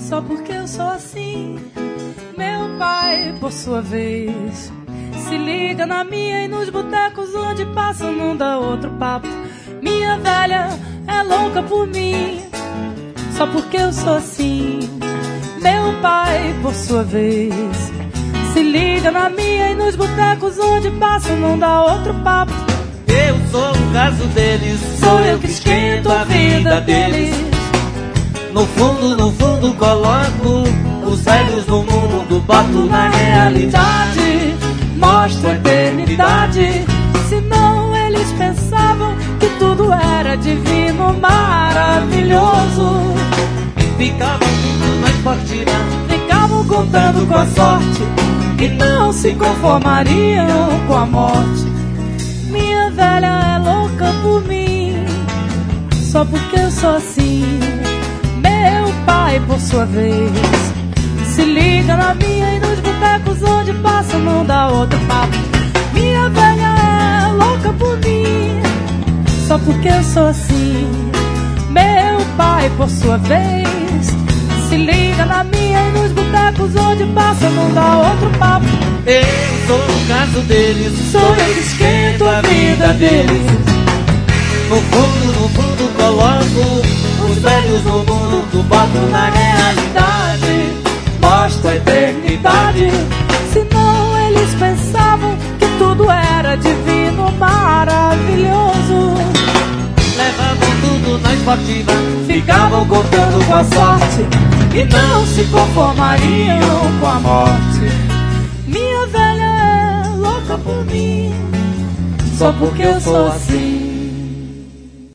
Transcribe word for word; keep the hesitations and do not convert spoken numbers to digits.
Só porque eu sou assim. Meu pai, por sua vez, se liga na minha e nos botecos onde passa não dá outro papo. Minha velha é louca por mim. Só porque eu sou assim. Meu pai, por sua vez, se liga na minha e nos botecos onde passa não dá outro papo. Eu sou o caso deles, sou eu que esquento a vida deles. No fundo, no fundo coloco os velhos do mundo, boto na realidade, mostro a eternidade. Senão eles pensavam que tudo era divino, maravilhoso. Ficavam tudo na esportiva, ficavam contando com a sorte, e não se conformariam com a morte. Minha velha é louca por mim, só porque eu sou assim. Meu pai, por sua vez, se liga na minha e nos botecos onde passa não dá outro papo. Minha velha é louca por mim, só porque eu sou assim. Meu pai, por sua vez, se liga na minha e nos botecos onde passa não dá outro papo. Eu sou o caso deles, sou eu que esquento a vida deles. No fundo, no fundo coloco os velhos no mundo, boto na realidade, mostro a eternidade. Senão eles pensavam que tudo era divino, maravilhoso. Levavam tudo na esportiva, ficavam contando com a sorte, e não se conformariam com a morte. Minha velha é louca por mim, só porque eu sou assim.